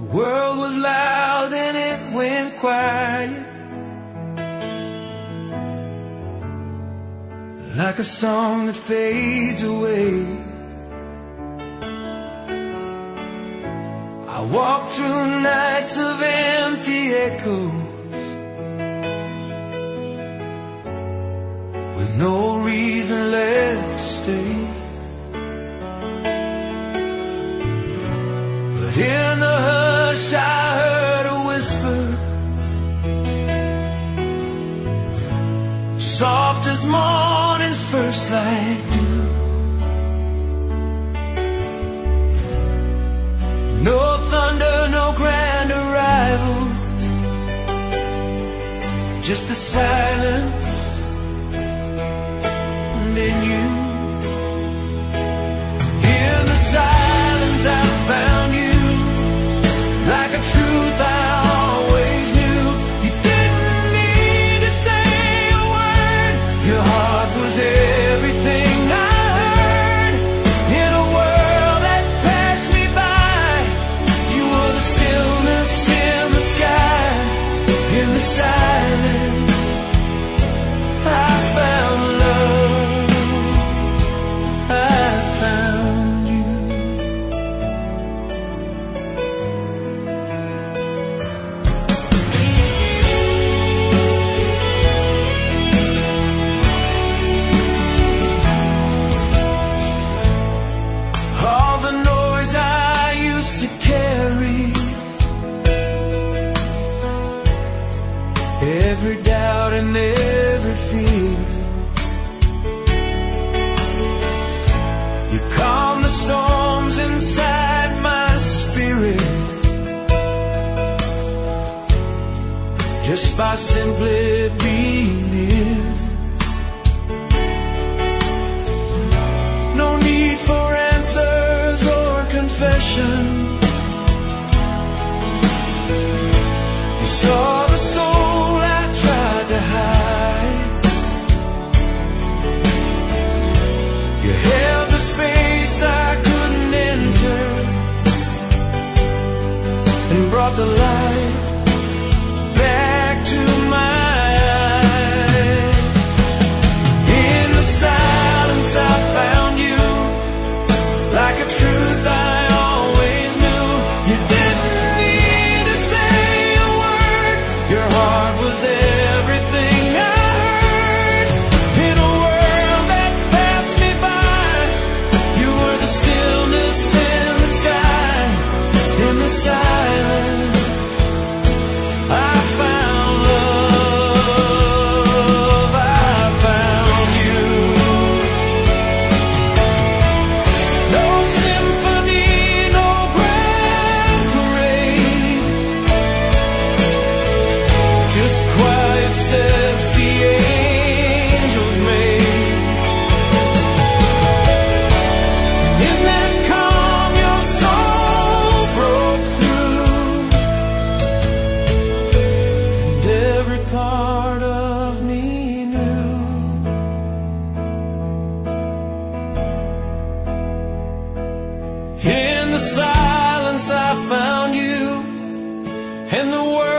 world was loud and it went quiet, like a song that fades away. I walked through nights of empty echoes, with no reason left to stay. But in the hush I heard a whisper, soft as morning's first light dew. No thunder, no grand arrival, just the silence and then you. In the silence I found you, like a truth I always knew. You didn't need to say a word, your heart was everything I heard. In a world that passed me by, you were the stillness in the sky. In the silence I found love, I found you. All the noise I used to carry, every doubt and every fear, you calm the storms inside my spirit, just by simply being near. No need for answers or confession, you saw the soul I tried to hide. You held the space I couldn't enter, and brought the light back to my eyes. In the silence I found you, like a truth I always knew. You didn't need to say a word, your heart was everything I heard. In a world that passed me by, you were the stillness in the sky. In the silence I found love, I found you. No symphony, no grand parade, just quiet steps the angels made. And in that calm your soul broke through, and every part of me knew. In the silence I found you, and the world